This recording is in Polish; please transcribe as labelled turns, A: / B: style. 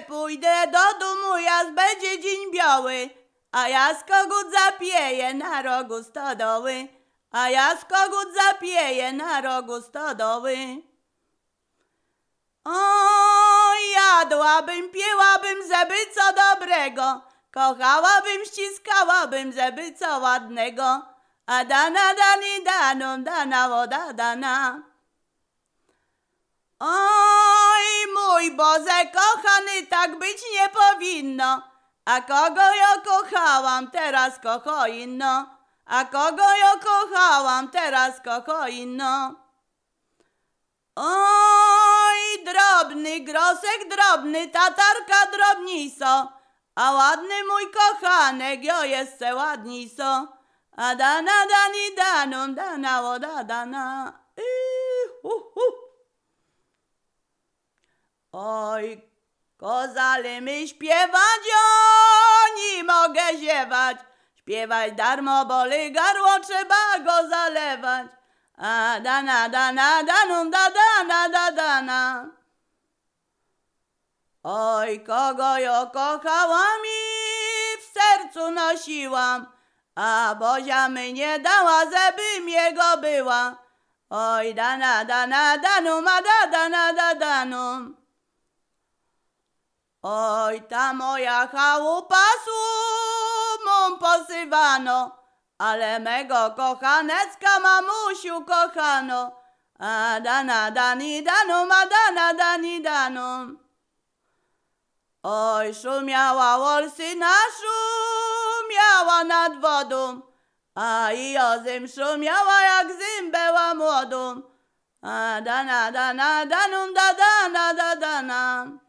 A: pójdę do domu, jas będzie dzień biały, a ja z kogut zapieję na rogu stodoły, a ja z kogut zapieję na rogu stodoły. Oj, jadłabym, piłabym, żeby co dobrego, kochałabym, ściskałabym, żeby co ładnego, a dana dani daną, dana woda dana. Oj, mój Boże kochany, tak być nie powinno, a kogo ja kochałam, teraz kocho inno, a kogo ja kochałam, teraz kocho inno. Oj, drobny grosek, drobny, tatarka drobniso, a ładny mój kochanek, jo jeszcze ładniso, a dana dani daną, dana woda dana. Oj, kozale my śpiewać, o, nie mogę ziewać, śpiewać darmo, boli garło, trzeba go zalewać. A dana, dana, danum, da, dana, da, dana. Oj, kogo ja kochałam i w sercu nosiłam, a Bozia mi nie dała, żebym jego była. Oj, dana, dana, danum, a da, dana, da, danum. Oj, ta moja chałupa sumą posywano, ale mego kochanecka, mamusiu kochano, a dana dani danom, a dana dani danom. Oj, szumiała Olsyna, szumiała nad wodą, a i ozym szumiała, jak zym była młodą, a dana dana danum, da dana da dana.